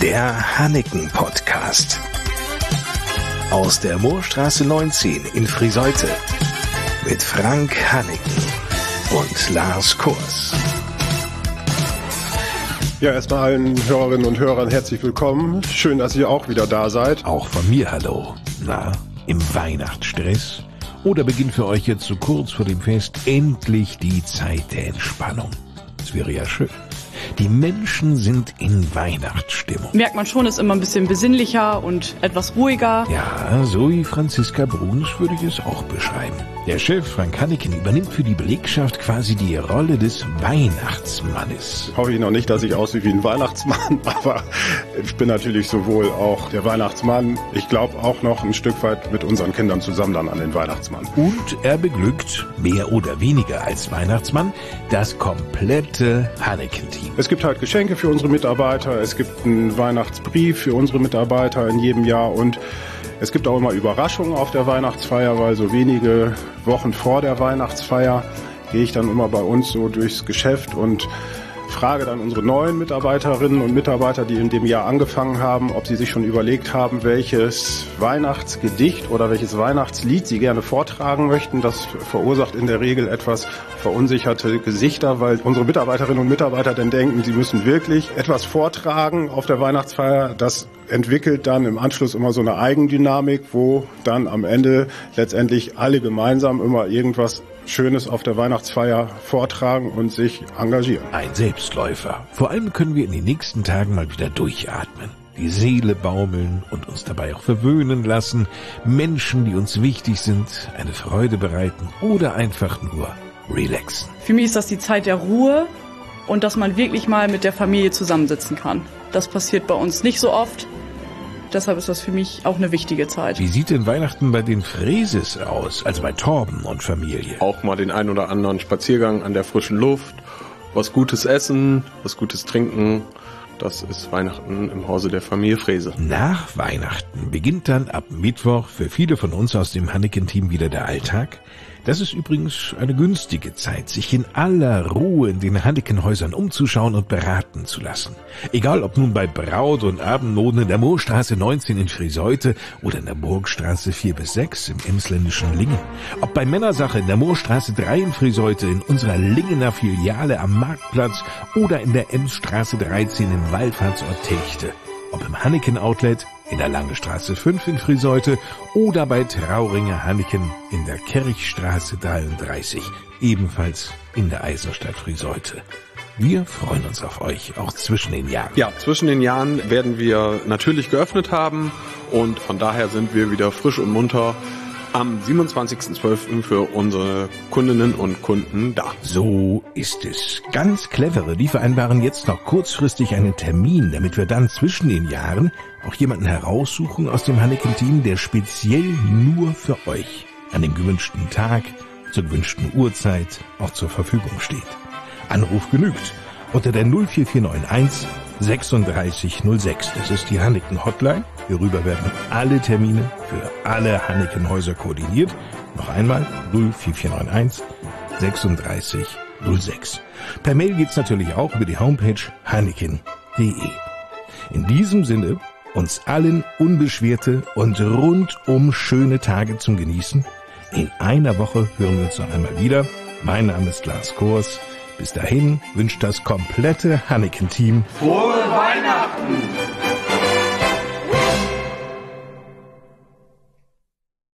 Der Hanneken-Podcast. Aus der Moorstraße 19 in Friseute. Mit Frank Hanneken und Lars Kors. Ja, erstmal allen Hörerinnen und Hörern herzlich willkommen. Schön, dass ihr auch wieder da seid. Auch von mir hallo. Na, im Weihnachtsstress? Oder beginnt für euch jetzt so kurz vor dem Fest endlich die Zeit der Entspannung? Das wäre ja schön. Die Menschen sind in Weihnachtsstimmung. Merkt man schon, ist immer ein bisschen besinnlicher und etwas ruhiger. Ja, so wie Franziska Bruns würde ich es auch beschreiben. Der Chef Frank Hanneken übernimmt für die Belegschaft quasi die Rolle des Weihnachtsmannes. Hoffe ich noch nicht, dass ich aussehe wie ein Weihnachtsmann, aber ich bin natürlich sowohl auch der Weihnachtsmann, ich glaube auch noch ein Stück weit mit unseren Kindern zusammen dann an den Weihnachtsmann. Und er beglückt, mehr oder weniger als Weihnachtsmann, das komplette Hanneken-Team. Es gibt halt Geschenke für unsere Mitarbeiter, es gibt einen Weihnachtsbrief für unsere Mitarbeiter in jedem Jahr und es gibt auch immer Überraschungen auf der Weihnachtsfeier, weil so wenige Wochen vor der Weihnachtsfeier gehe ich dann immer bei uns so durchs Geschäft und frage dann unsere neuen Mitarbeiterinnen und Mitarbeiter, die in dem Jahr angefangen haben, ob sie sich schon überlegt haben, welches Weihnachtsgedicht oder welches Weihnachtslied sie gerne vortragen möchten. Das verursacht in der Regel etwas verunsicherte Gesichter, weil unsere Mitarbeiterinnen und Mitarbeiter dann denken, sie müssen wirklich etwas vortragen auf der Weihnachtsfeier. Das entwickelt dann im Anschluss immer so eine Eigendynamik, wo dann am Ende letztendlich alle gemeinsam immer irgendwas Schönes auf der Weihnachtsfeier vortragen und sich engagieren. Ein Selbstläufer. Vor allem können wir in den nächsten Tagen mal wieder durchatmen. Die Seele baumeln und uns dabei auch verwöhnen lassen. Menschen, die uns wichtig sind, eine Freude bereiten oder einfach nur relaxen. Für mich ist das die Zeit der Ruhe und dass man wirklich mal mit der Familie zusammensitzen kann. Das passiert bei uns nicht so oft. Deshalb ist das für mich auch eine wichtige Zeit. Wie sieht denn Weihnachten bei den Freses aus, also bei Torben und Familie? Auch mal den ein oder anderen Spaziergang an der frischen Luft, was Gutes essen, was Gutes trinken. Das ist Weihnachten im Hause der Familie Frese. Nach Weihnachten beginnt dann ab Mittwoch für viele von uns aus dem Hanneken-Team wieder der Alltag. Das ist übrigens eine günstige Zeit, sich in aller Ruhe in den Hanneken-Häusern umzuschauen und beraten zu lassen. Egal ob nun bei Braut- und Abendnoten in der Moorstraße 19 in Friseute oder in der Burgstraße 4-6 im emsländischen Lingen. Ob bei Männersache in der Moorstraße 3 in Friseute in unserer Lingener Filiale am Marktplatz oder in der Emsstraße 13 im Wallfahrtsort Techte. Ob im Hanneken-Outlet in der Langestraße 5 in Friseute oder bei Trauringer Hanneken in der Kirchstraße 33, ebenfalls in der Eisenstadt Friseute. Wir freuen uns auf euch, auch zwischen den Jahren. Ja, zwischen den Jahren werden wir natürlich geöffnet haben und von daher sind wir wieder frisch und munter am 27.12. für unsere Kundinnen und Kunden da. So ist es. Ganz clevere, die vereinbaren jetzt noch kurzfristig einen Termin, damit wir dann zwischen den Jahren auch jemanden heraussuchen aus dem Hanneken-Team, der speziell nur für euch an dem gewünschten Tag, zur gewünschten Uhrzeit auch zur Verfügung steht. Anruf genügt unter der 04491 3606. Das ist die Hanneken-Hotline. Hierüber werden alle Termine für alle Hanneken-Häuser koordiniert. Noch einmal 04491 3606. Per Mail geht's natürlich auch über die Homepage hanneken.de. In diesem Sinne uns allen unbeschwerte und rundum schöne Tage zum Genießen. In einer Woche hören wir uns noch einmal wieder. Mein Name ist Lars Kors. Bis dahin wünscht das komplette Hanneken-Team frohe Weihnachten!